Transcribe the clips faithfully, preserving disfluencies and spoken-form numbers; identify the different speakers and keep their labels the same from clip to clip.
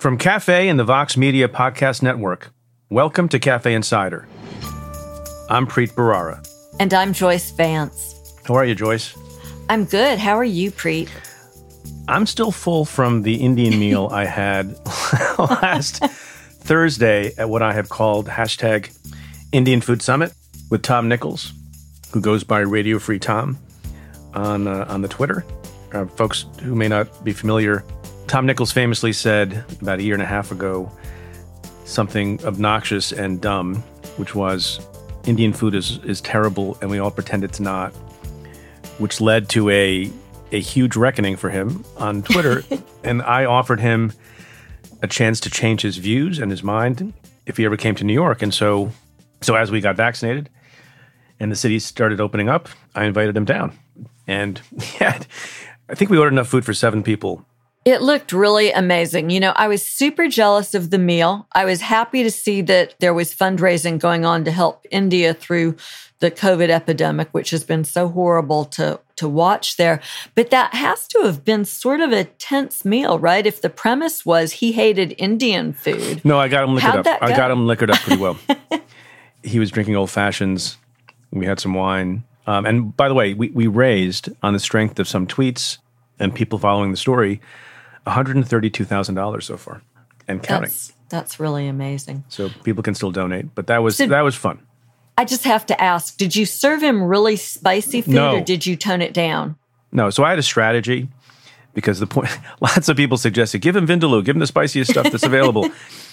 Speaker 1: From Cafe and the Vox Media Podcast Network, welcome to Cafe Insider. I'm Preet Bharara.
Speaker 2: And I'm Joyce Vance.
Speaker 1: How are you, Joyce?
Speaker 2: I'm good. How are you, Preet?
Speaker 1: I'm still full from the Indian meal I had last Thursday at what I have called hashtag Indian Food Summit with Tom Nichols, who goes by Radio Free Tom on, uh, on the Twitter. Uh, folks who may not be familiar, Tom Nichols famously said about a year and a half ago something obnoxious and dumb, which was Indian food is, is terrible and we all pretend it's not, which led to a a huge reckoning for him on Twitter. And I offered him a chance to change his views and his mind if he ever came to New York. And so, so as we got vaccinated and the city started opening up, I invited him down. And yeah, I think we ordered enough food for seven people.
Speaker 2: It looked really amazing. You know, I was super jealous of the meal. I was happy to see that there was fundraising going on to help India through the COVID epidemic, which has been so horrible to, to watch there. But that has to have been sort of a tense meal, right? If the premise was he hated Indian food.
Speaker 1: No, I got him liquored
Speaker 2: How'd
Speaker 1: up.
Speaker 2: that
Speaker 1: I
Speaker 2: go?
Speaker 1: got him liquored up pretty well. He was drinking old fashions. We had some wine. Um, and by the way, we, we raised, on the strength of some tweets and people following the story, one hundred thirty-two thousand dollars so far and counting.
Speaker 2: That's, that's really amazing.
Speaker 1: So people can still donate, but that was
Speaker 2: So-
Speaker 1: that was fun.
Speaker 2: I just have to ask, did you serve him really spicy food
Speaker 1: No.
Speaker 2: or did you tone it down?
Speaker 1: No, so I had a strategy because the point, lots of people suggested, give him Vindaloo, give him the spiciest stuff that's available.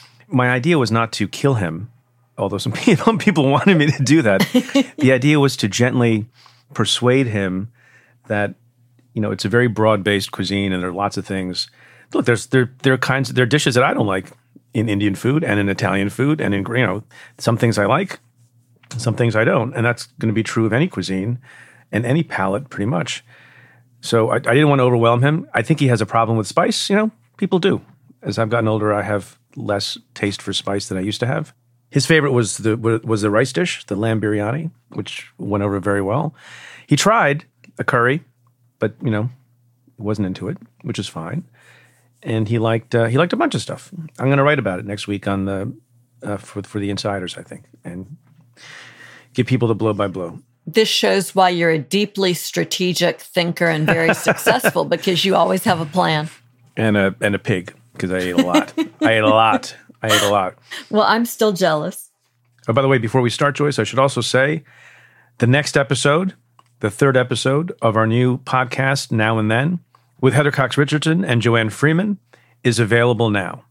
Speaker 1: My idea was not to kill him, although some people, some people wanted me to do that. The idea was to gently persuade him that, you know, it's a very broad-based cuisine and there are lots of things. Look, there's there there are kinds there are dishes that I don't like in Indian food and in Italian food and in, you know, some things I like, some things I don't, and that's going to be true of any cuisine and any palate pretty much. So I, I didn't want to overwhelm him. I think he has a problem with spice. You know, people do. As I've gotten older, I have less taste for spice than I used to have. His favorite was the was the rice dish, the lamb biryani, which went over very well. He tried a curry, but you know, wasn't into it, which is fine. And he liked uh, he liked a bunch of stuff. I'm going to write about it next week on the uh, for for the insiders, I think, and give people the blow by blow.
Speaker 2: This shows why you're a deeply strategic thinker and very successful because you always have a plan.
Speaker 1: And a and a pig because I ate a lot. I ate a lot. I ate a lot.
Speaker 2: Well, I'm still jealous.
Speaker 1: Oh, by the way, before we start, Joyce, I should also say the next episode, the third episode of our new podcast, Now and Then, with Heather Cox Richardson and Joanne Freeman, is available now.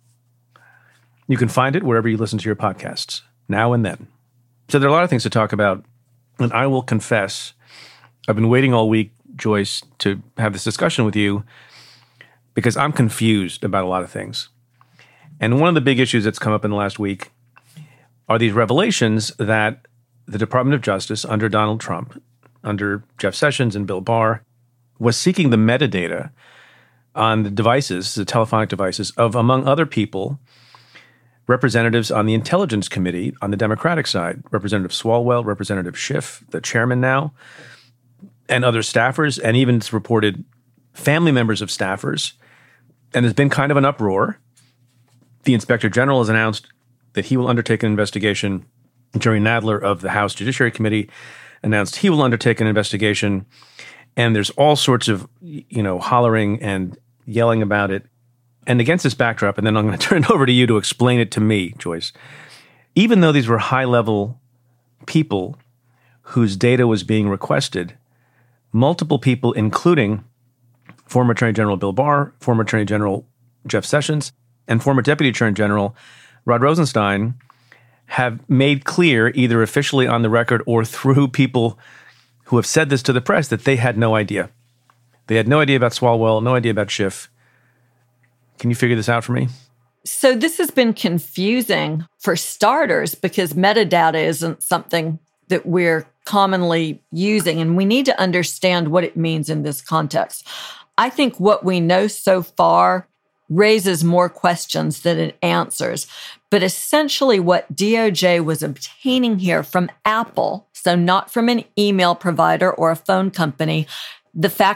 Speaker 1: You can find it wherever you listen to your podcasts, Now and Then. So there are a lot of things to talk about, and I will confess, I've been waiting all week, Joyce, to have this discussion with you because I'm confused about a lot of things. And one of the big issues that's come up in the last week are these revelations that the Department of Justice under Donald Trump, under Jeff Sessions and Bill Barr, was seeking the metadata on the devices, the telephonic devices, of, among other people, representatives on the Intelligence Committee on the Democratic side, Representative Swalwell, Representative Schiff, the chairman now, and other staffers, and even it's reported family members of staffers. And there's been kind of an uproar. The Inspector General has announced that he will undertake an investigation. Jerry Nadler of the House Judiciary Committee announced he will undertake an investigation. And there's all sorts of, you know, hollering and yelling about it. And against this backdrop, and then I'm going to turn it over to you to explain it to me, Joyce, even though these were high-level people whose data was being requested, multiple people, including former Attorney General Bill Barr, former Attorney General Jeff Sessions, and former Deputy Attorney General Rod Rosenstein, have made clear, either officially on the record or through people who have said this to the press, that they had no idea. They had no idea about Swalwell, no idea about Schiff. Can you figure this out for me?
Speaker 2: So this has been confusing for starters because metadata isn't something that we're commonly using, and we need to understand what it means in this context. I think what we know so far raises more questions than it answers. But essentially what D O J was obtaining here from Apple, so not from an email provider or a phone company, the fact that it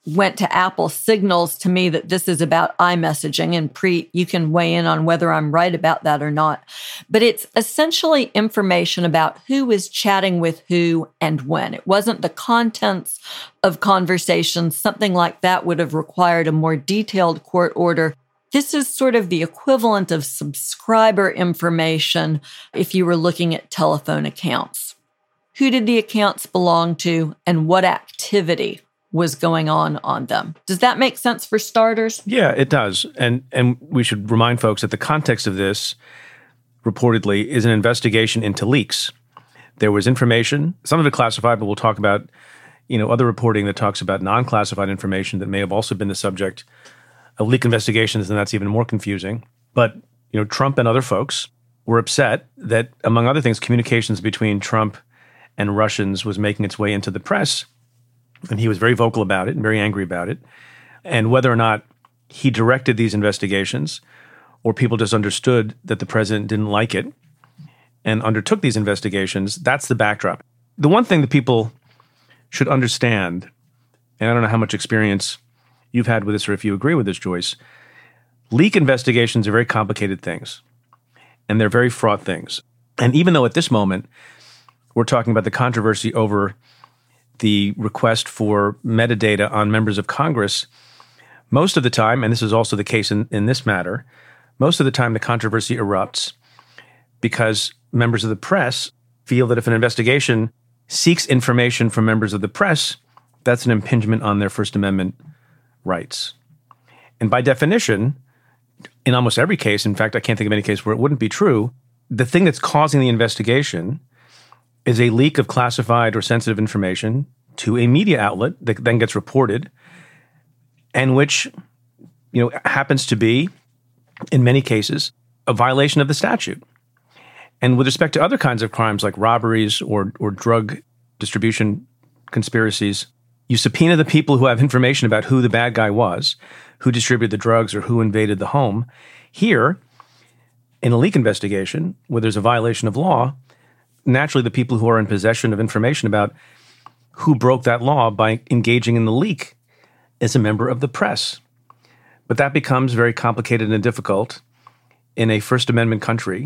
Speaker 2: went to Apple signals to me that this is about iMessaging. And Preet, you can weigh in on whether I'm right about that or not. But it's essentially information about who is chatting with who and when. It wasn't the contents of conversations. Something like that would have required a more detailed court order. This is sort of the equivalent of subscriber information if you were looking at telephone accounts. Who did the accounts belong to and what activity was going on on them? Does that make sense for starters?
Speaker 1: Yeah, it does. And and we should remind folks that the context of this, reportedly, is an investigation into leaks. There was information, some of it classified, but we'll talk about, you know, other reporting that talks about non-classified information that may have also been the subject of leak investigations, and that's even more confusing. But, you know, Trump and other folks were upset that, among other things, communications between Trump and Russians was making its way into the press. And he was very vocal about it and very angry about it. And whether or not he directed these investigations or people just understood that the president didn't like it and undertook these investigations, that's the backdrop. The one thing that people should understand, and I don't know how much experience you've had with this or if you agree with this, Joyce, leak investigations are very complicated things. And they're very fraught things. And even though at this moment we're talking about the controversy over the request for metadata on members of Congress, most of the time, and this is also the case in, in this matter, most of the time the controversy erupts because members of the press feel that if an investigation seeks information from members of the press, that's an impingement on their First Amendment rights. And by definition, in almost every case, in fact, I can't think of any case where it wouldn't be true, the thing that's causing the investigation is a leak of classified or sensitive information to a media outlet that then gets reported, and which, you know, happens to be, in many cases, a violation of the statute. And with respect to other kinds of crimes like robberies or or drug distribution conspiracies, you subpoena the people who have information about who the bad guy was, who distributed the drugs, or who invaded the home. Here, in a leak investigation, where there's a violation of law, naturally, the people who are in possession of information about who broke that law by engaging in the leak is a member of the press. But that becomes very complicated and difficult in a First Amendment country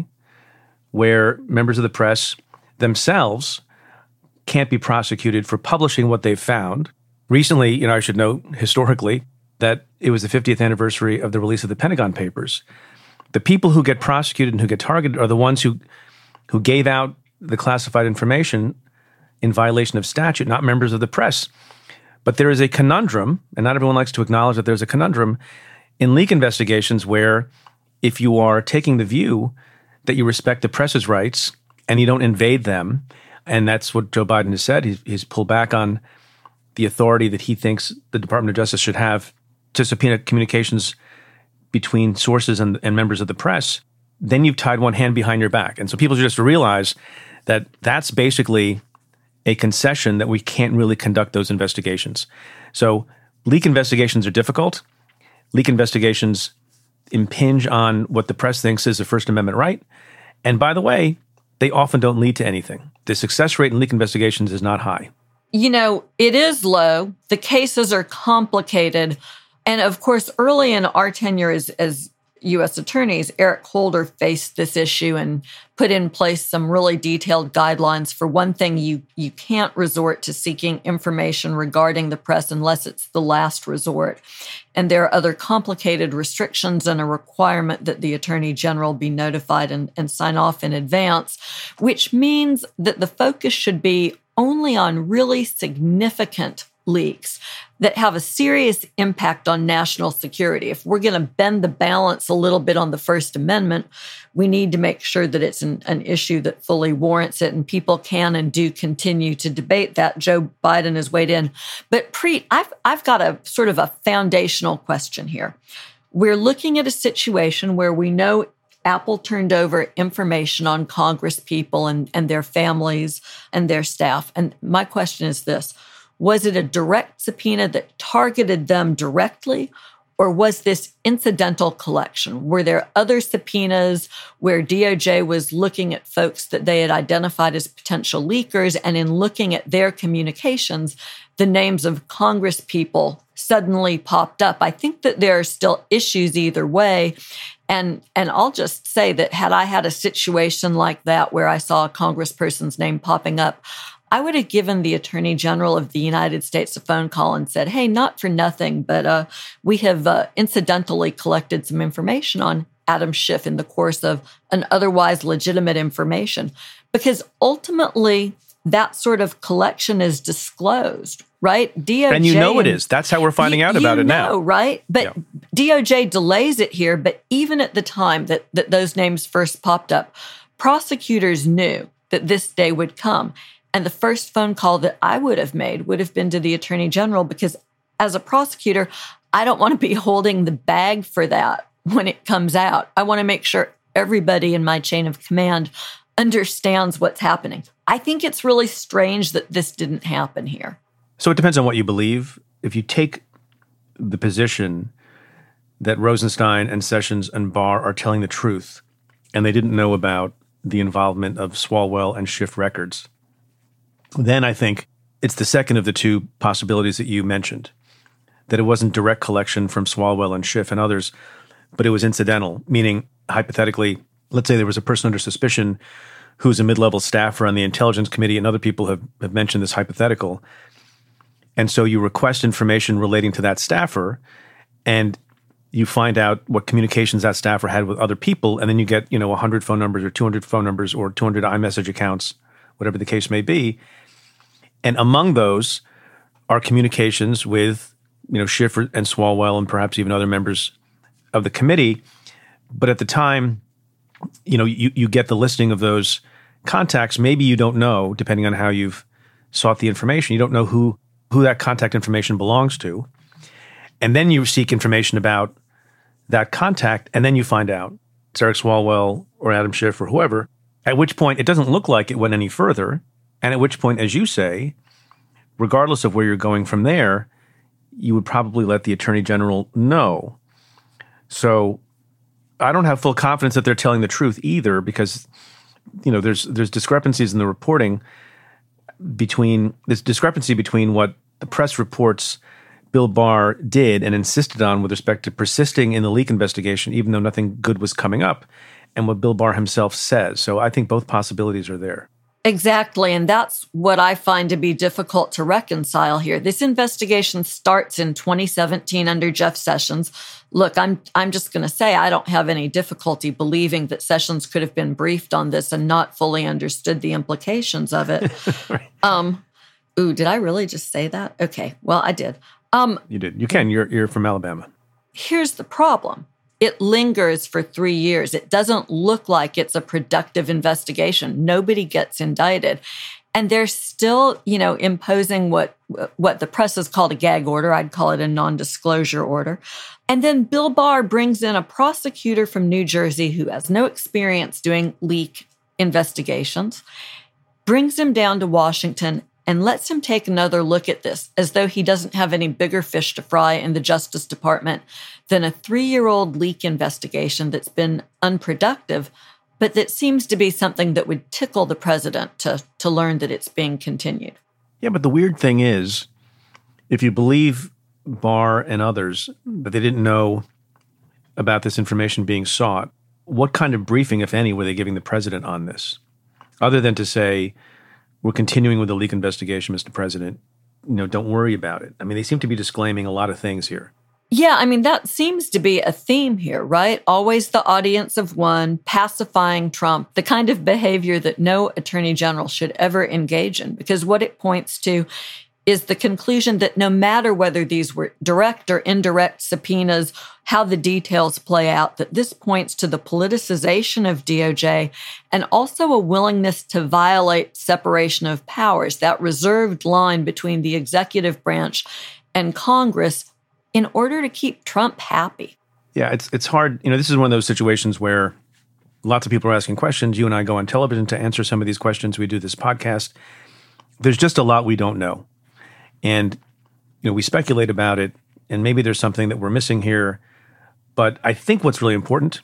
Speaker 1: where members of the press themselves can't be prosecuted for publishing what they've found. Recently, you know, I should note historically that it was the fiftieth anniversary of the release of the Pentagon Papers. The people who get prosecuted and who get targeted are the ones who who gave out the classified information in violation of statute, not members of the press. But there is a conundrum, and not everyone likes to acknowledge that there's a conundrum in leak investigations where if you are taking the view that you respect the press's rights and you don't invade them, and that's what Joe Biden has said, he's, he's pulled back on the authority that he thinks the Department of Justice should have to subpoena communications between sources and, and members of the press, then you've tied one hand behind your back. And so people should just realize that that's basically a concession that we can't really conduct those investigations. So leak investigations are difficult. Leak investigations impinge on what the press thinks is a First Amendment right. And by the way, they often don't lead to anything. The success rate in leak investigations is not high.
Speaker 2: You know, it is low. The cases are complicated. And of course, early in our tenure as, as U S attorneys, Eric Holder faced this issue and put in place some really detailed guidelines. For one thing, you you can't resort to seeking information regarding the press unless it's the last resort. And there are other complicated restrictions and a requirement that the Attorney General be notified and, and sign off in advance, which means that the focus should be only on really significant leaks that have a serious impact on national security. If we're going to bend the balance a little bit on the First Amendment, we need to make sure that it's an, an issue that fully warrants it, and people can and do continue to debate that. Joe Biden has weighed in. But Preet, I've, I've got a sort of a foundational question here. We're looking at a situation where we know Apple turned over information on Congress people and, and their families and their staff. And my question is this: was it a direct subpoena that targeted them directly, or was this incidental collection? Were there other subpoenas where D O J was looking at folks that they had identified as potential leakers, and in looking at their communications, the names of Congress people suddenly popped up. I think that there are still issues either way. And and I'll just say that had I had a situation like that where I saw a congressperson's name popping up, I would have given the Attorney General of the United States a phone call and said, hey, not for nothing, but uh, we have uh, incidentally collected some information on Adam Schiff in the course of an otherwise legitimate information. Because ultimately, that sort of collection is disclosed, right? D O J,
Speaker 1: and you know it is. That's how we're finding
Speaker 2: you,
Speaker 1: out about
Speaker 2: you
Speaker 1: it
Speaker 2: know,
Speaker 1: now.
Speaker 2: Right? But
Speaker 1: yeah.
Speaker 2: D O J delays it here. But even at the time that, that those names first popped up, prosecutors knew that this day would come. And the first phone call that I would have made would have been to the Attorney General, because as a prosecutor, I don't want to be holding the bag for that when it comes out. I want to make sure everybody in my chain of command understands what's happening. I think it's really strange that this didn't happen here.
Speaker 1: So it depends on what you believe. If you take the position that Rosenstein and Sessions and Barr are telling the truth, and they didn't know about the involvement of Swalwell and Schiff records, then I think it's the second of the two possibilities that you mentioned, that it wasn't direct collection from Swalwell and Schiff and others, but it was incidental, meaning hypothetically, let's say there was a person under suspicion who's a mid-level staffer on the Intelligence Committee, and other people have, have mentioned this hypothetical. And so you request information relating to that staffer, and you find out what communications that staffer had with other people, and then you get, you know, one hundred phone numbers or two hundred phone numbers or two hundred iMessage accounts, whatever the case may be. And among those are communications with, you know, Schiff and Swalwell and perhaps even other members of the committee. But at the time, you know, you, you get the listing of those contacts. Maybe you don't know, depending on how you've sought the information, you don't know who, who that contact information belongs to. And then you seek information about that contact, and then you find out it's Eric Swalwell or Adam Schiff or whoever, at which point it doesn't look like it went any further. And at which point, as you say, regardless of where you're going from there, you would probably let the Attorney General know. So I don't have full confidence that they're telling the truth either, because, you know, there's there's discrepancies in the reporting between this discrepancy between what the press reports Bill Barr did and insisted on with respect to persisting in the leak investigation, even though nothing good was coming up, and what Bill Barr himself says. So I think both possibilities are there.
Speaker 2: Exactly. And that's what I find to be difficult to reconcile here. This investigation starts in twenty seventeen under Jeff Sessions. Look, I'm I'm just going to say I don't have any difficulty believing that Sessions could have been briefed on this and not fully understood the implications of it.
Speaker 1: Right.
Speaker 2: Um, ooh, did I really just say that? Okay, well, I did. Um,
Speaker 1: you did. You can. You're you're from Alabama.
Speaker 2: Here's the problem. It lingers for three years. It doesn't look like it's a productive investigation. Nobody gets indicted. And they're still, you know, imposing what what the press has called a gag order. I'd call it a non-disclosure order. And then Bill Barr brings in a prosecutor from New Jersey who has no experience doing leak investigations, brings him down to Washington and lets him take another look at this, as though he doesn't have any bigger fish to fry in the Justice Department than a three-year-old leak investigation that's been unproductive, but that seems to be something that would tickle the president to, to learn that it's being continued.
Speaker 1: Yeah, but the weird thing is, if you believe Barr and others that they didn't know about this information being sought, what kind of briefing, if any, were they giving the president on this? Other than to say, we're continuing with the leak investigation, Mister President. You know, don't worry about it. I mean, they seem to be disclaiming a lot of things here.
Speaker 2: Yeah, I mean, that seems to be a theme here, right? Always the audience of one, pacifying Trump, the kind of behavior that no attorney general should ever engage in, because what it points to is the conclusion that no matter whether these were direct or indirect subpoenas, how the details play out, that this points to the politicization of D O J and also a willingness to violate separation of powers, that reserved line between the executive branch and Congress, in order to keep Trump happy.
Speaker 1: Yeah, it's it's hard. You know, this is one of those situations where lots of people are asking questions. You and I go on television to answer some of these questions. We do this podcast. There's just a lot we don't know. And, you know, we speculate about it, and maybe there's something that we're missing here. But I think what's really important,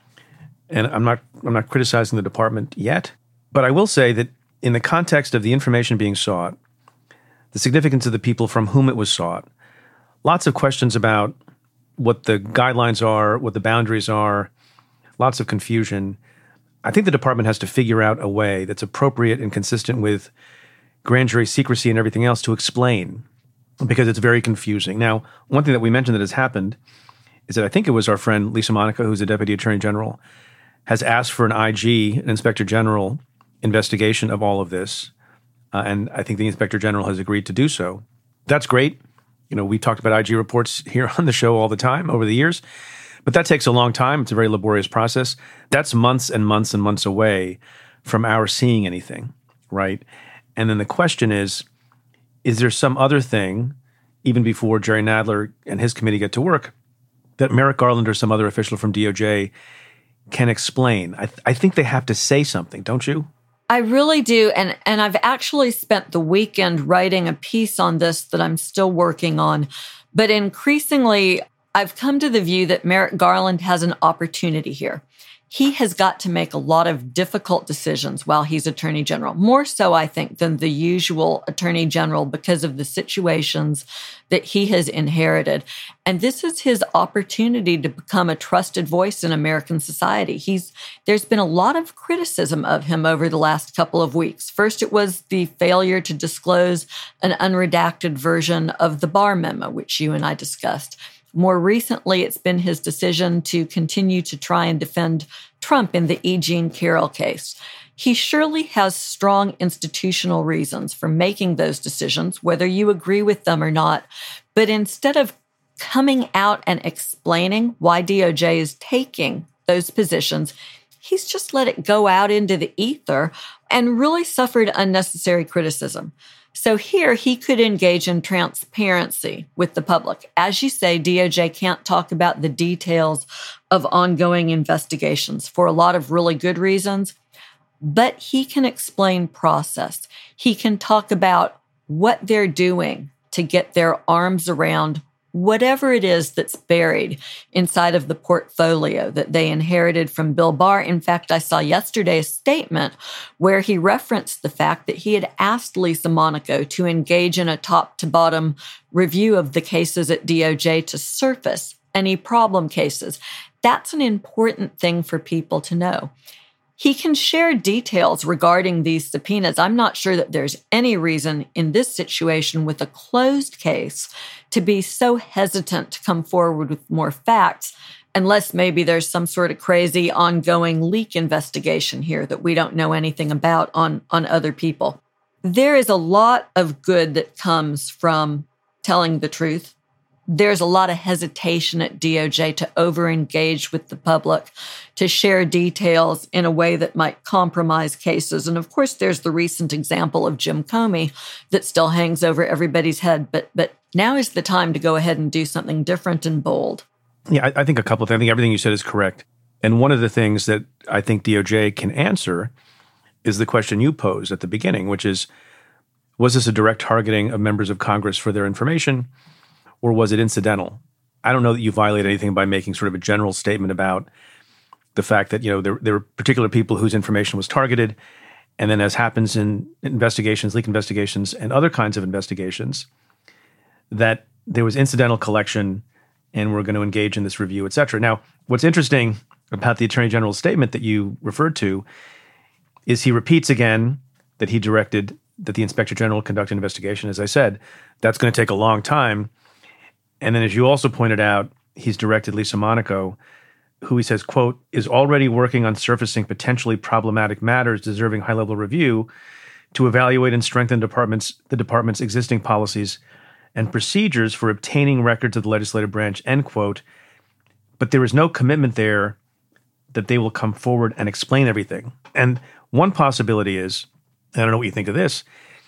Speaker 1: and I'm not I'm not criticizing the department yet, but I will say that in the context of the information being sought, the significance of the people from whom it was sought, lots of questions about what the guidelines are, what the boundaries are, lots of confusion. I think the department has to figure out a way that's appropriate and consistent with grand jury secrecy and everything else to explain, because it's very confusing. Now, one thing that we mentioned that has happened is that I think it was our friend Lisa Monaco, who's the Deputy Attorney General, has asked for an I G, an Inspector General, investigation of all of this. Uh, and I think the Inspector General has agreed to do so. That's great. You know, we talked about I G reports here on the show all the time over the years, but that takes a long time. It's a very laborious process. That's months and months and months away from our seeing anything, right? And then the question is, is there some other thing, even before Jerry Nadler and his committee get to work, that Merrick Garland or some other official from D O J can explain? I, th- I think they have to say something, don't you?
Speaker 2: I really do. And, and I've actually spent the weekend writing a piece on this that I'm still working on. But increasingly, I've come to the view that Merrick Garland has an opportunity here. He has got to make a lot of difficult decisions while he's Attorney General, more so, I think, than the usual Attorney General because of the situations that he has inherited. And this is his opportunity to become a trusted voice in American society. He's there's been a lot of criticism of him over the last couple of weeks. First, it was the failure to disclose an unredacted version of the Barr memo, which you and I discussed. More recently, it's been his decision to continue to try and defend Trump in the E. Jean Carroll case. He surely has strong institutional reasons for making those decisions, whether you agree with them or not. But instead of coming out and explaining why D O J is taking those positions, he's just let it go out into the ether and really suffered unnecessary criticism. So here he could engage in transparency with the public. As you say, D O J can't talk about the details of ongoing investigations for a lot of really good reasons, but he can explain process. He can talk about what they're doing to get their arms around whatever it is that's buried inside of the portfolio that they inherited from Bill Barr. In fact, I saw yesterday a statement where he referenced the fact that he had asked Lisa Monaco to engage in a top-to-bottom review of the cases at D O J to surface any problem cases. That's an important thing for people to know. He can share details regarding these subpoenas. I'm not sure that there's any reason in this situation with a closed case to be so hesitant to come forward with more facts, unless maybe there's some sort of crazy ongoing leak investigation here that we don't know anything about on, on other people. There is a lot of good that comes from telling the truth. There's a lot of hesitation at D O J to over-engage with the public, to share details in a way that might compromise cases. And of course, there's the recent example of Jim Comey that still hangs over everybody's head. But but now is the time to go ahead and do something different and bold.
Speaker 1: Yeah, I, I think a couple of things. I think everything you said is correct. And one of the things that I think D O J can answer is the question you posed at the beginning, which is, was this a direct targeting of members of Congress for their information? Or was it incidental? I don't know that you violate anything by making sort of a general statement about the fact that, you know, there, there were particular people whose information was targeted. And then as happens in investigations, leak investigations, and other kinds of investigations, that there was incidental collection and we're going to engage in this review, et cetera. Now, what's interesting about the Attorney General's statement that you referred to is he repeats again that he directed that the Inspector General conduct an investigation. As I said, that's going to take a long time. And then as you also pointed out, he's directed Lisa Monaco, who he says, quote, is already working on surfacing potentially problematic matters deserving high-level review to evaluate and strengthen departments, the department's existing policies and procedures for obtaining records of the legislative branch, end quote. But there is no commitment there that they will come forward and explain everything. And one possibility is, and I don't know what you think of this,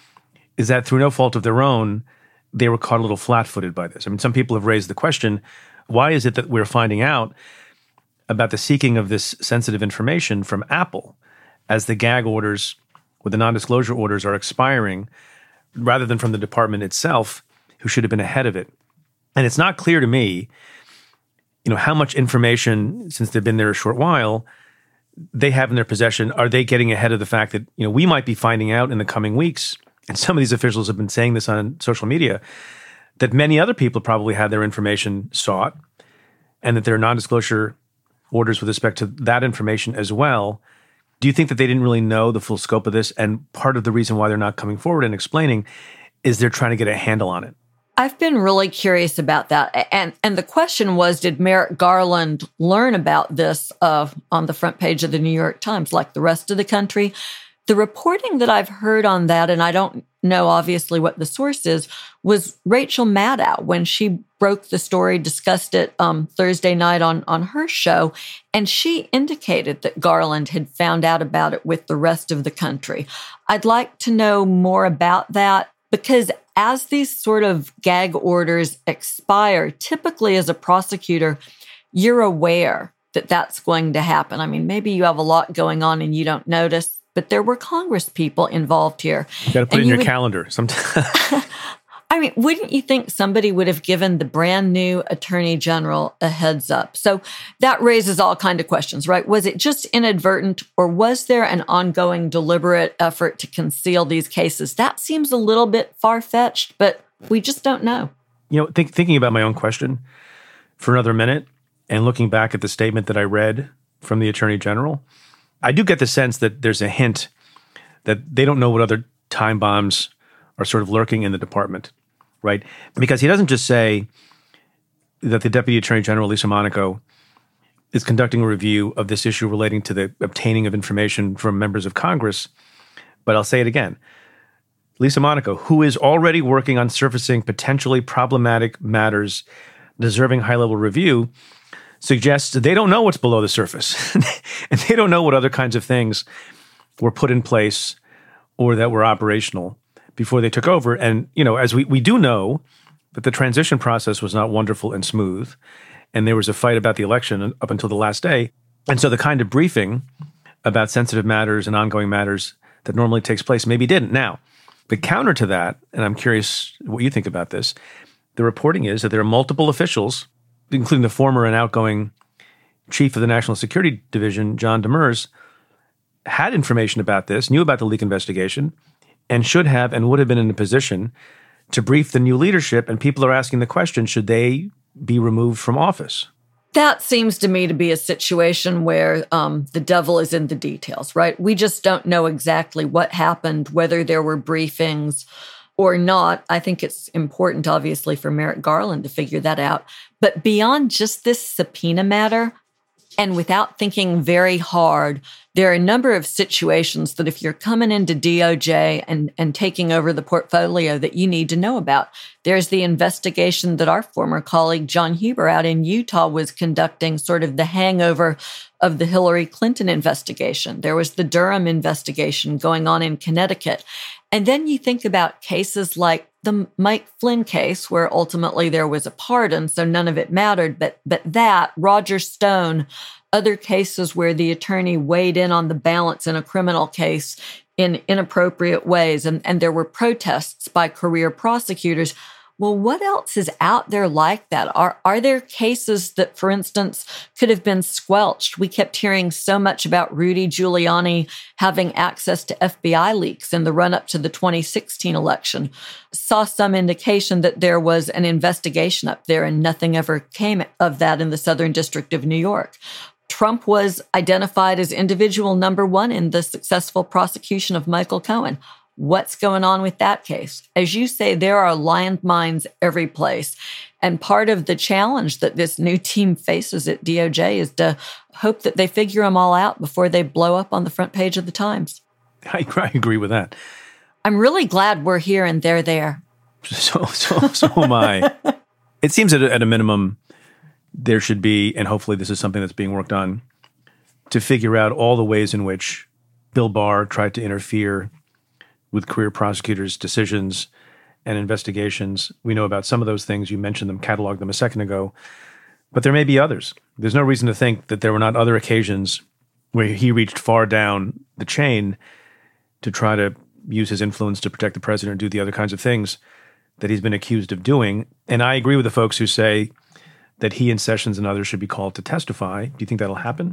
Speaker 1: is that through no fault of their own, they were caught a little flat-footed by this. I mean, some people have raised the question, why is it that we're finding out about the seeking of this sensitive information from Apple as the gag orders or the non-disclosure orders are expiring, rather than from the department itself, who should have been ahead of it? And it's not clear to me, you know, how much information, since they've been there a short while, they have in their possession. Are they getting ahead of the fact that, you know, we might be finding out in the coming weeks, and some of these officials have been saying this on social media, that many other people probably had their information sought, and that there are non-disclosure orders with respect to that information as well. Do you think that they didn't really know the full scope of this? And part of the reason why they're not coming forward and explaining is they're trying to get a handle on it.
Speaker 2: I've been really curious about that. And and the question was, did Merrick Garland learn about this uh, on the front page of the New York Times like the rest of the country? The reporting that I've heard on that, and I don't know obviously what the source is, was Rachel Maddow when she broke the story, discussed it um, Thursday night on, on her show, and she indicated that Garland had found out about it with the rest of the country. I'd like to know more about that, because as these sort of gag orders expire, typically as a prosecutor, you're aware that that's going to happen. I mean, maybe you have a lot going on and you don't notice, but there were Congress people involved here.
Speaker 1: You got to put
Speaker 2: and
Speaker 1: it in your
Speaker 2: would,
Speaker 1: calendar sometime.
Speaker 2: I mean, wouldn't you think somebody would have given the brand new attorney general a heads up? So that raises all kinds of questions, right? Was it just inadvertent, or was there an ongoing deliberate effort to conceal these cases? That seems a little bit far-fetched, but we just don't know.
Speaker 1: You know, think, thinking about my own question for another minute and looking back at the statement that I read from the attorney general, I do get the sense that there's a hint that they don't know what other time bombs are sort of lurking in the department, right? Because he doesn't just say that the Deputy Attorney General, Lisa Monaco, is conducting a review of this issue relating to the obtaining of information from members of Congress, but I'll say it again. Lisa Monaco, who is already working on surfacing potentially problematic matters deserving high-level review, suggests they don't know what's below the surface. And they don't know what other kinds of things were put in place or that were operational before they took over. And, you know, as we, we do know that the transition process was not wonderful and smooth, and there was a fight about the election up until the last day. And so the kind of briefing about sensitive matters and ongoing matters that normally takes place maybe didn't. Now, the counter to that, and I'm curious what you think about this, the reporting is that there are multiple officials, including the former and outgoing chief of the National Security Division, John Demers, had information about this, knew about the leak investigation, and should have and would have been in a position to brief the new leadership. And people are asking the question, should they be removed from office?
Speaker 2: That seems to me to be a situation where um, the devil is in the details, right? We just don't know exactly what happened, whether there were briefings or not. I think it's important, obviously, for Merrick Garland to figure that out. But beyond just this subpoena matter, and without thinking very hard, there are a number of situations that if you're coming into D O J and, and taking over the portfolio that you need to know about. There's the investigation that our former colleague John Huber out in Utah was conducting, sort of the hangover of the Hillary Clinton investigation. There was the Durham investigation going on in Connecticut. And then you think about cases like the Mike Flynn case, where ultimately there was a pardon, so none of it mattered. But but that, Roger Stone, other cases where the attorney weighed in on the balance in a criminal case in inappropriate ways, and, and there were protests by career prosecutors. Well, what else is out there like that? Are are there cases that, for instance, could have been squelched? We kept hearing so much about Rudy Giuliani having access to F B I leaks in the run-up to the twenty sixteen election. Saw some indication that there was an investigation up there, and nothing ever came of that in the Southern District of New York. Trump was identified as individual number one in the successful prosecution of Michael Cohen. What's going on with that case? As you say, there are landmines every place. And part of the challenge that this new team faces at D O J is to hope that they figure them all out before they blow up on the front page of the Times.
Speaker 1: I, I agree with that.
Speaker 2: I'm really glad we're here and they're there.
Speaker 1: So, so, so am I. It seems at a, at a minimum there should be, and hopefully this is something that's being worked on, to figure out all the ways in which Bill Barr tried to interfere with career prosecutors' decisions and investigations. We know about some of those things. You mentioned them, cataloged them a second ago. But there may be others. There's no reason to think that there were not other occasions where he reached far down the chain to try to use his influence to protect the president and do the other kinds of things that he's been accused of doing. And I agree with the folks who say that he and Sessions and others should be called to testify. Do you think that'll happen?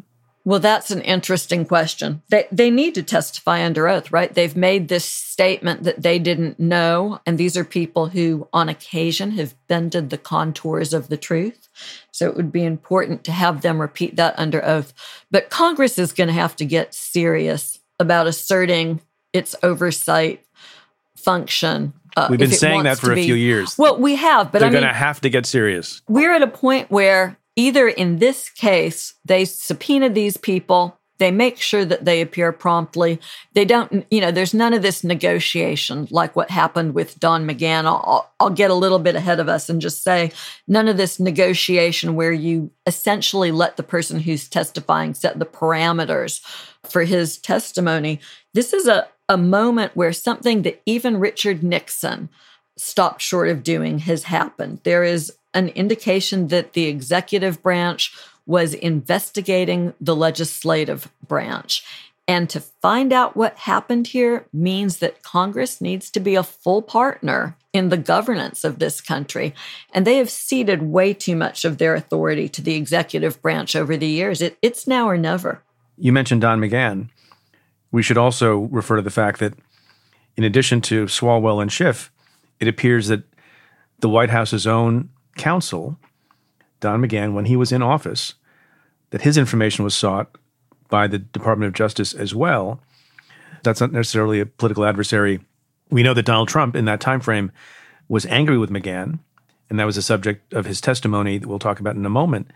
Speaker 2: Well, that's an interesting question. They they need to testify under oath, right? They've made this statement that they didn't know, and these are people who, on occasion, have bended the contours of the truth. So it would be important to have them repeat that under oath. But Congress is going to have to get serious about asserting its oversight function. Uh,
Speaker 1: We've been saying that for a
Speaker 2: be,
Speaker 1: few years.
Speaker 2: Well, we have, but
Speaker 1: they're
Speaker 2: I mean,
Speaker 1: going to have to get serious.
Speaker 2: We're at a point where either in this case, they subpoena these people, they make sure that they appear promptly. They don't, you know, there's none of this negotiation like what happened with Don McGahn. I'll, I'll get a little bit ahead of us and just say none of this negotiation where you essentially let the person who's testifying set the parameters for his testimony. This is a, a moment where something that even Richard Nixon stopped short of doing has happened. There is an indication that the executive branch was investigating the legislative branch. And to find out what happened here means that Congress needs to be a full partner in the governance of this country. And they have ceded way too much of their authority to the executive branch over the years. It, it's now or never.
Speaker 1: You mentioned Don McGahn. We should also refer to the fact that in addition to Swalwell and Schiff, it appears that the White House's own counsel, Don McGahn, when he was in office, that his information was sought by the Department of Justice as well. That's not necessarily a political adversary. We know that Donald Trump in that time frame was angry with McGahn, and that was the subject of his testimony that we'll talk about in a moment.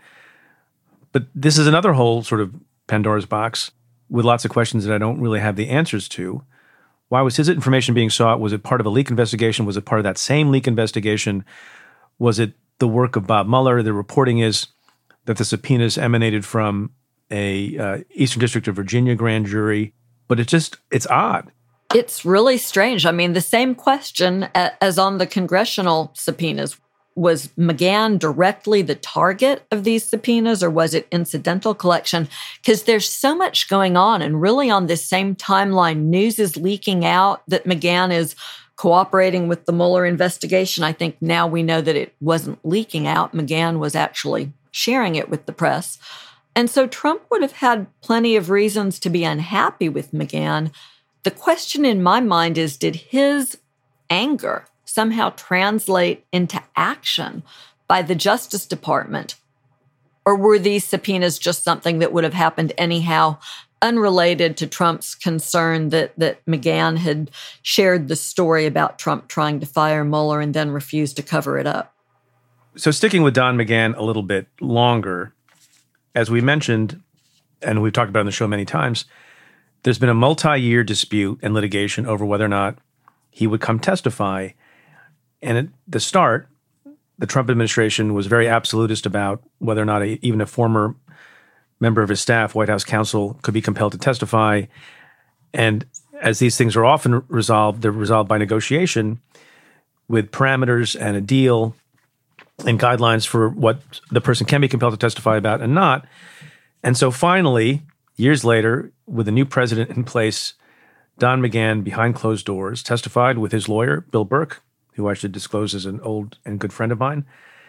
Speaker 1: But this is another whole sort of Pandora's box with lots of questions that I don't really have the answers to. Why was his information being sought? Was it part of a leak investigation? Was it part of that same leak investigation? Was it the work of Bob Mueller? The reporting is that the subpoenas emanated from a uh, Eastern District of Virginia grand jury. But it's just, it's odd.
Speaker 2: It's really strange. I mean, the same question as on the congressional subpoenas. Was McGahn directly the target of these subpoenas, or was it incidental collection? Because there's so much going on, and really on this same timeline, news is leaking out that McGahn is cooperating with the Mueller investigation. I think now we know that it wasn't leaking out. McGahn was actually sharing it with the press. And so Trump would have had plenty of reasons to be unhappy with McGahn. The question in my mind is, did his anger somehow translate into action by the Justice Department? Or were these subpoenas just something that would have happened anyhow, unrelated to Trump's concern that, that McGahn had shared the story about Trump trying to fire Mueller and then refused to cover it up?
Speaker 1: So sticking with Don McGahn a little bit longer, as we mentioned, and we've talked about on the show many times, there's been a multi-year dispute and litigation over whether or not he would come testify. And at the start, the Trump administration was very absolutist about whether or not a, even a former member of his staff, White House counsel, could be compelled to testify. And as these things are often resolved, they're resolved by negotiation with parameters and a deal and guidelines for what the person can be compelled to testify about and not. And so finally, years later, with a new president in place, Don McGahn, behind closed doors, testified with his lawyer, Bill Burke, who I should disclose as an old and good friend of mine.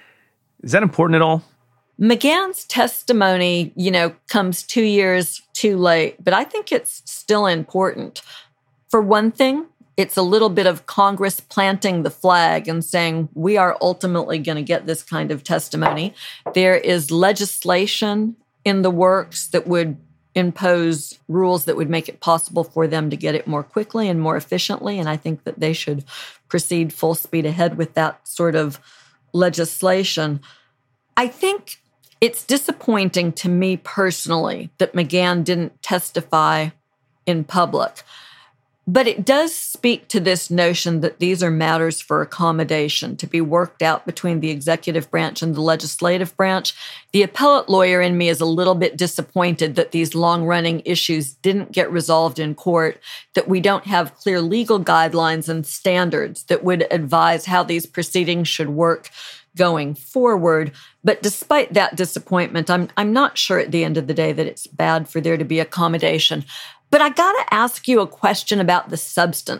Speaker 1: Is that important at all?
Speaker 2: McGahn's testimony, you know, comes two years too late, but I think it's still important. For one thing, it's a little bit of Congress planting the flag and saying, we are ultimately going to get this kind of testimony. There is legislation in the works that would impose rules that would make it possible for them to get it more quickly and more efficiently. And I think that they should proceed full speed ahead with that sort of legislation. I think it's disappointing to me personally that McGahn didn't testify in public. But it does speak to this notion that these are matters for accommodation to be worked out between the executive branch and the legislative branch. The appellate lawyer in me is a little bit disappointed that these long-running issues didn't get resolved in court, that we don't have clear legal guidelines and standards that would advise how these proceedings should work going forward. But despite that disappointment, I'm I'm not sure at the end of the day that it's bad for there to be accommodation. But I got to ask you a question about the substance of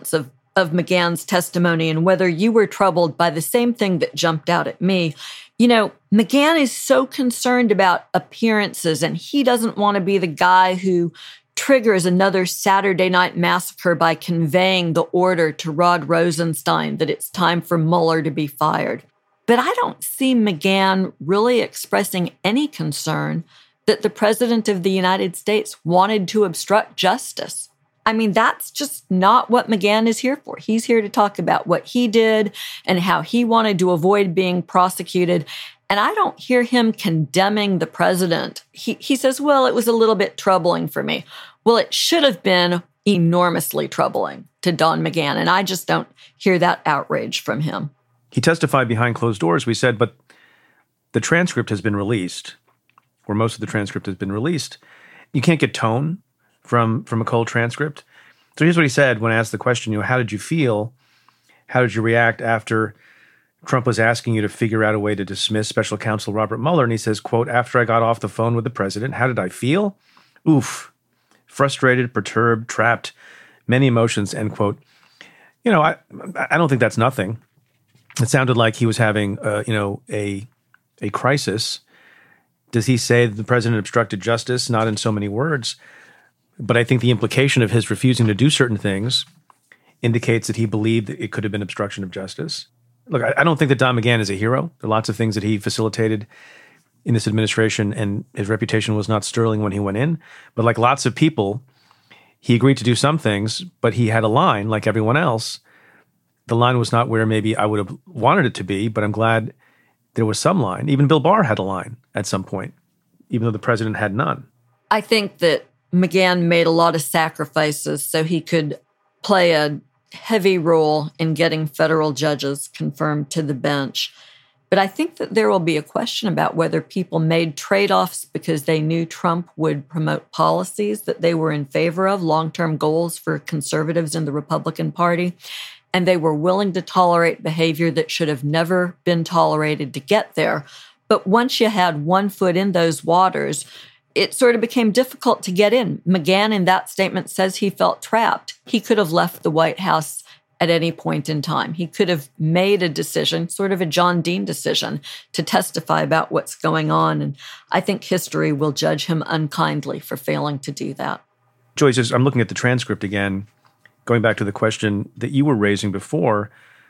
Speaker 2: of McGahn's testimony and whether you were troubled by the same thing that jumped out at me. You know, McGahn is so concerned about appearances, and he doesn't want to be the guy who triggers another Saturday night massacre by conveying the order to Rod Rosenstein that it's time for Mueller to be fired. But I don't see McGahn really expressing any concern that the President of the United States wanted to obstruct justice. I mean, that's just not what McGahn is here for. He's here to talk about what he did and how he wanted to avoid being prosecuted. And I don't hear him condemning the president. He, he says, well, it was a little bit troubling for me. Well, it should have been enormously troubling to Don McGahn. And I just don't hear that outrage from him.
Speaker 1: He testified behind closed doors, we said, but the transcript has been released, or most of the transcript has been released. You can't get tone from from a cold transcript. So here's what he said when asked the question, you know, how did you feel? How did you react after Trump was asking you to figure out a way to dismiss special counsel Robert Mueller? And he says, quote, after I got off the phone with the president, how did I feel? Oof, frustrated, perturbed, trapped, many emotions, end quote. You know, I I don't think that's nothing. It sounded like he was having, uh, you know, a a crisis. Does he say that the president obstructed justice? Not in so many words. But I think the implication of his refusing to do certain things indicates that he believed that it could have been obstruction of justice. Look, I, I don't think that Don McGahn is a hero. There are lots of things that he facilitated in this administration, and his reputation was not sterling when he went in. But like lots of people, he agreed to do some things, but he had a line like everyone else. The line was not where maybe I would have wanted it to be, but I'm glad there was some line. Even Bill Barr had a line at some point, even though the president had none.
Speaker 2: I think that McGahn made a lot of sacrifices so he could play a heavy role in getting federal judges confirmed to the bench. But I think that there will be a question about whether people made trade-offs because they knew Trump would promote policies that they were in favor of, long-term goals for conservatives in the Republican Party, and they were willing to tolerate behavior that should have never been tolerated to get there. But once you had one foot in those waters, it sort of became difficult to get in. McGahn in that statement says he felt trapped. He could have left the White House at any point in time. He could have made a decision, sort of a John Dean decision, to testify about what's going on. And I think history will judge him unkindly for failing to do that.
Speaker 1: Joyce, I'm looking at the transcript again, going back to the question that you were raising before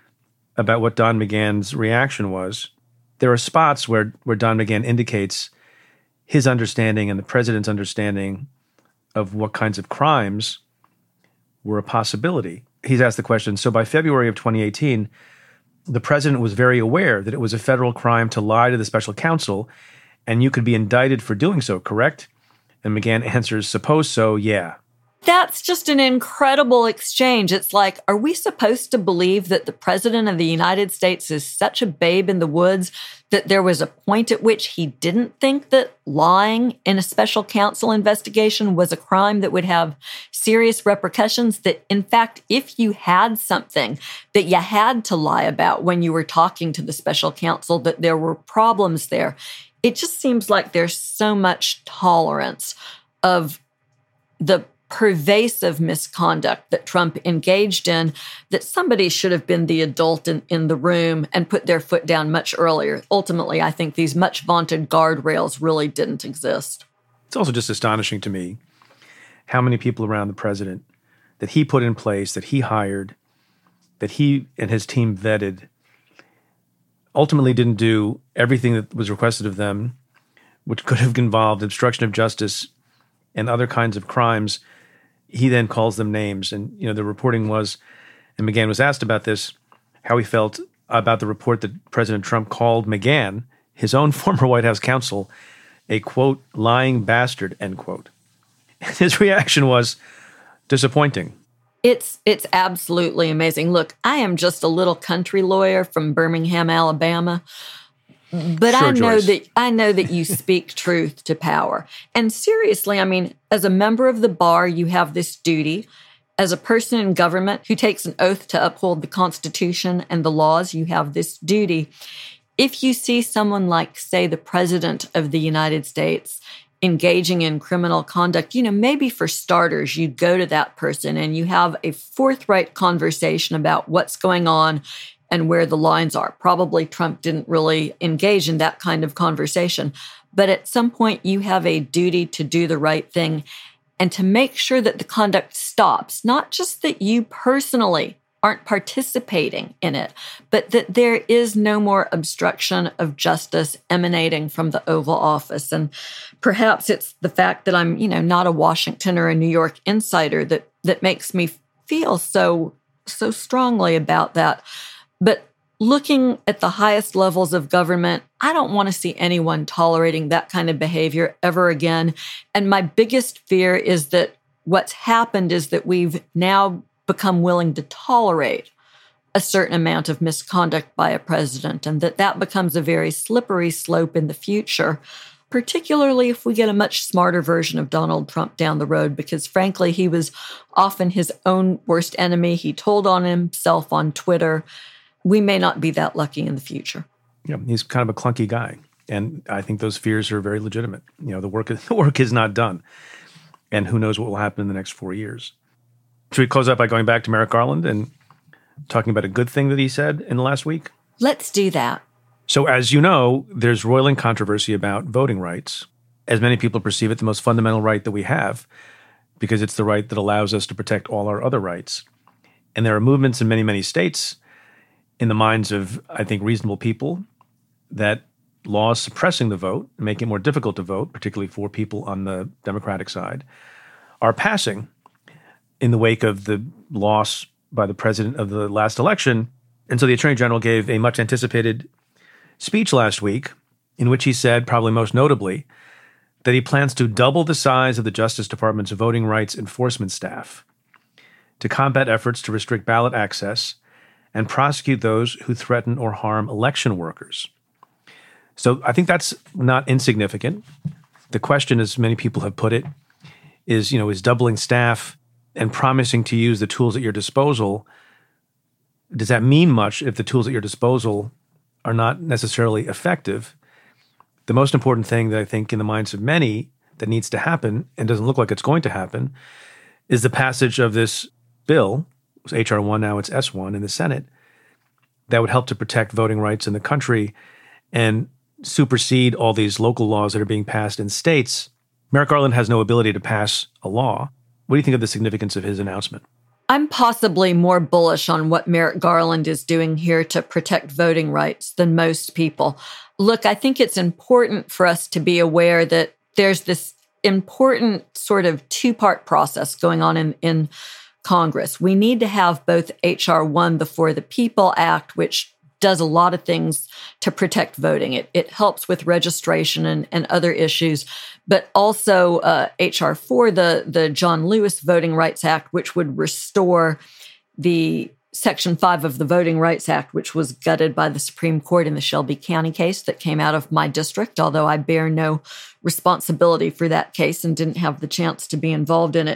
Speaker 1: about what Don McGahn's reaction was. There are spots where, where Don McGahn indicates his understanding and the president's understanding of what kinds of crimes were a possibility. He's asked the question, so by February of twenty eighteen, the president was very aware that it was a federal crime to lie to the special counsel, and you could be indicted for doing so, correct? And McGahn answers, suppose so, yeah.
Speaker 2: That's just an incredible exchange. It's like, are we supposed to believe that the president of the United States is such a babe in the woods that there was a point at which he didn't think that lying in a special counsel investigation was a crime that would have serious repercussions? That, in fact, if you had something that you had to lie about when you were talking to the special counsel, that there were problems there. It just seems like there's so much tolerance of the pervasive misconduct that Trump engaged in that somebody should have been the adult in, in the room and put their foot down much earlier. Ultimately, I think these much vaunted guardrails really didn't exist.
Speaker 1: It's also just astonishing to me how many people around the president that he put in place, that he hired, that he and his team vetted, ultimately didn't do everything that was requested of them, which could have involved obstruction of justice and other kinds of crimes. He then calls them names. And, you know, the reporting was, and McGahn was asked about this, how he felt about the report that President Trump called McGahn, his own former White House counsel, a, quote, lying bastard, end quote. And his reaction was disappointing.
Speaker 2: It's it's absolutely amazing. Look, I am just a little country lawyer from Birmingham, Alabama. But
Speaker 1: sure,
Speaker 2: I know
Speaker 1: Joyce.
Speaker 2: that I know that you speak truth to power. And seriously, I mean, as a member of the bar, you have this duty. As a person in government who takes an oath to uphold the Constitution and the laws, you have this duty. If you see someone like, say, the President of the United States engaging in criminal conduct, you know, maybe for starters, you go to that person and you have a forthright conversation about what's going on and where the lines are. Probably Trump didn't really engage in that kind of conversation. But at some point, you have a duty to do the right thing and to make sure that the conduct stops, not just that you personally aren't participating in it, but that there is no more obstruction of justice emanating from the Oval Office. And perhaps it's the fact that I'm, you know, not a Washington or a New York insider that that makes me feel so, so strongly about that. But looking at the highest levels of government, I don't want to see anyone tolerating that kind of behavior ever again. And my biggest fear is that what's happened is that we've now become willing to tolerate a certain amount of misconduct by a president, and that that becomes a very slippery slope in the future, particularly if we get a much smarter version of Donald Trump down the road, because frankly, he was often his own worst enemy. He told on himself on Twitter. We may not be that lucky in the future.
Speaker 1: Yeah, he's kind of a clunky guy, and I think those fears are very legitimate. You know, the work the work is not done, and who knows what will happen in the next four years. Should we close out by going back to Merrick Garland and talking about a good thing that he said in the last week?
Speaker 2: Let's do that.
Speaker 1: So as you know, there's roiling controversy about voting rights. As many people perceive it, the most fundamental right that we have, because it's the right that allows us to protect all our other rights. And there are movements in many, many states in the minds of, I think, reasonable people that laws suppressing the vote, making it more difficult to vote, particularly for people on the Democratic side, are passing in the wake of the loss by the president of the last election. And so the Attorney General gave a much anticipated speech last week in which he said, probably most notably, that he plans to double the size of the Justice Department's voting rights enforcement staff to combat efforts to restrict ballot access and prosecute those who threaten or harm election workers. So I think that's not insignificant. The question, as many people have put it, is, you know, is doubling staff and promising to use the tools at your disposal, does that mean much if the tools at your disposal are not necessarily effective? The most important thing that I think in the minds of many that needs to happen, and doesn't look like it's going to happen, is the passage of this bill, it was H R one, now it's S one in the Senate, that would help to protect voting rights in the country and supersede all these local laws that are being passed in states. Merrick Garland has no ability to pass a law. What do you think of the significance of his announcement?
Speaker 2: I'm possibly more bullish on what Merrick Garland is doing here to protect voting rights than most people. Look, I think it's important for us to be aware that there's this important sort of two-part process going on in, in Congress. We need to have both H R one, the For the People Act, which does a lot of things to protect voting. It, it helps with registration and, and other issues, but also uh, H R four, the, the John Lewis Voting Rights Act, which would restore the Section five of the Voting Rights Act, which was gutted by the Supreme Court in the Shelby County case that came out of my district, although I bear no responsibility for that case and didn't have the chance to be involved in it.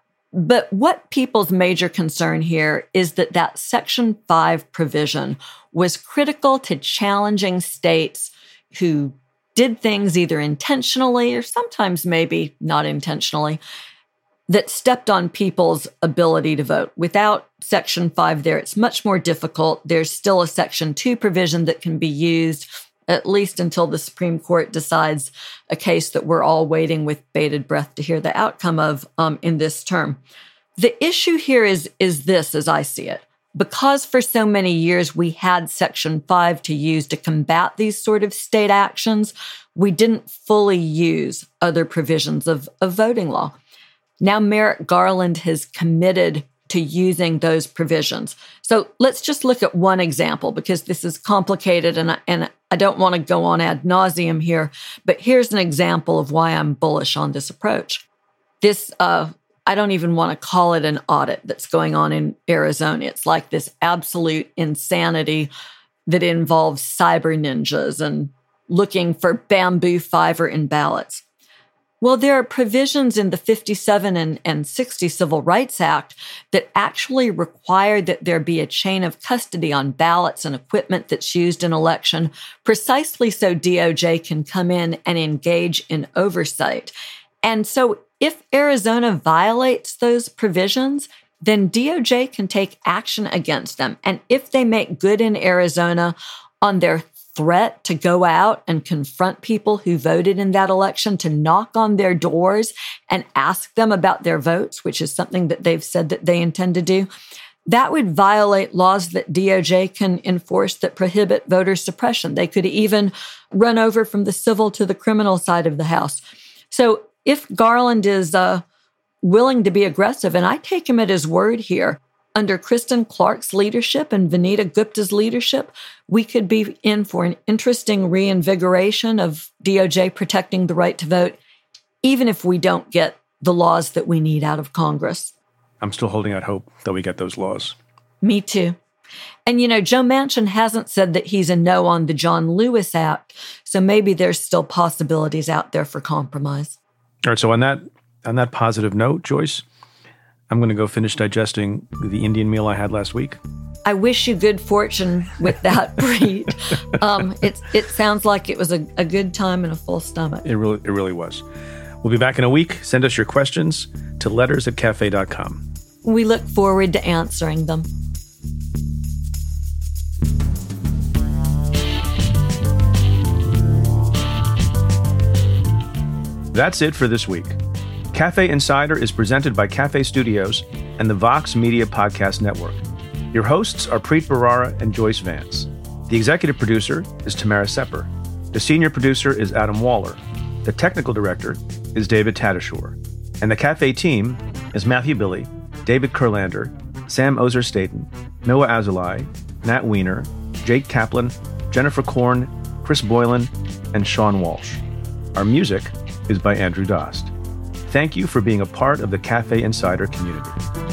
Speaker 2: But what people's major concern here is that that Section five provision was critical to challenging states who did things either intentionally or sometimes maybe not intentionally that stepped on people's ability to vote. Without Section five there, it's much more difficult. There's still a Section two provision that can be used at least until the Supreme Court decides a case that we're all waiting with bated breath to hear the outcome of um, in this term. The issue here is, is this, as I see it. Because for so many years we had Section five to use to combat these sort of state actions, we didn't fully use other provisions of, of voting law. Now Merrick Garland has committed to using those provisions. So let's just look at one example, because this is complicated and I, and I don't want to go on ad nauseum here, but here's an example of why I'm bullish on this approach. This, uh, I don't even want to call it an audit that's going on in Arizona. It's like this absolute insanity that involves cyber ninjas and looking for bamboo fiber in ballots. Well, there are provisions in the fifty-seven and, and sixty Civil Rights Act that actually require that there be a chain of custody on ballots and equipment that's used in election, precisely so D O J can come in and engage in oversight. And so if Arizona violates those provisions, then D O J can take action against them. And if they make good in Arizona on their threat to go out and confront people who voted in that election, to knock on their doors and ask them about their votes, which is something that they've said that they intend to do, that would violate laws that D O J can enforce that prohibit voter suppression. They could even run over from the civil to the criminal side of the house. So if Garland is uh, willing to be aggressive, and I take him at his word here, under Kristen Clark's leadership and Vanita Gupta's leadership, we could be in for an interesting reinvigoration of D O J protecting the right to vote, even if we don't get the laws that we need out of Congress.
Speaker 1: I'm still holding out hope that we get those laws.
Speaker 2: Me too. And, you know, Joe Manchin hasn't said that he's a no on the John Lewis Act, so maybe there's still possibilities out there for compromise.
Speaker 1: All right, so on that on that positive note, Joyce, I'm going to go finish digesting the Indian meal I had last week.
Speaker 2: I wish you good fortune with that, Preet. um, it, it sounds like it was a, a good time and a full stomach.
Speaker 1: It really, it really was. We'll be back in a week. Send us your questions to letters at cafe dot com.
Speaker 2: We look forward to answering them.
Speaker 1: That's it for this week. Cafe Insider is presented by Cafe Studios and the Vox Media Podcast Network. Your hosts are Preet Bharara and Joyce Vance. The executive producer is Tamara Sepper. The senior producer is Adam Waller. The technical director is David Tadashore. And the Cafe team is Matthew Billy, David Kurlander, Sam Ozer-Staten, Noah Azulai, Nat Weiner, Jake Kaplan, Jennifer Korn, Chris Boylan, and Sean Walsh. Our music is by Andrew Dost. Thank you for being a part of the Cafe Insider community.